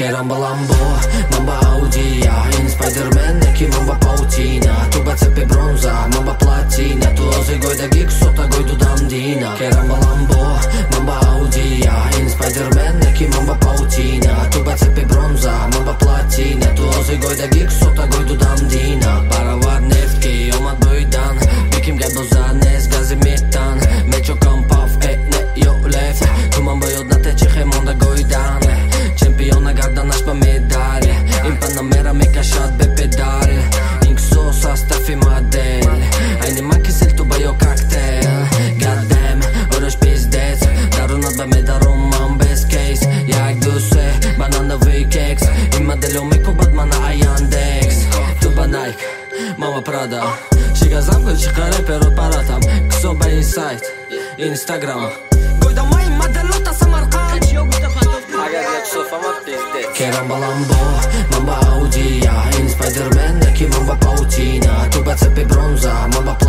Керам Ламбо, мамба Аудия, ин Спайдермен, неки мамба паутина. Tu ба цепи бронза, мамба платина. Tu ози гойда гик, сота гойду дамдина. Керам Ламбо, мамба Аудия, ин Спайдермен, неки мамба паутина. Tu ба цепи бронза, мамба платина. Tu ози гойда гик, сота гойду дамдина. Баравар нефтки, омад бойдан. Биким гай бозанес, гази метан. Мечо кампав, не йо леф. Tu мамба йодна тече хемонда гойдан. Чемпиона гарданаш ба медаль. Им панамера ме кашат бе педаль. Инксо состав и модель. Айни макисел ту ба йо коктейл. Goddamn, ореш пиздец. Дарунат ба ме дарумам без кейс. Як дусе, банановый кекс. И модель омеко бадмана аяндекс. Tu ба Nike, мама Prada. Шига замгой чиха рэперот паратам. Ксо ба ин сайт, Instagram. Гойда май моделота Самарканд. Керам Ламбо, мамба Аудия, ин Спайдермен, неки мамба паутина. Tu ба цепи бронза, мамба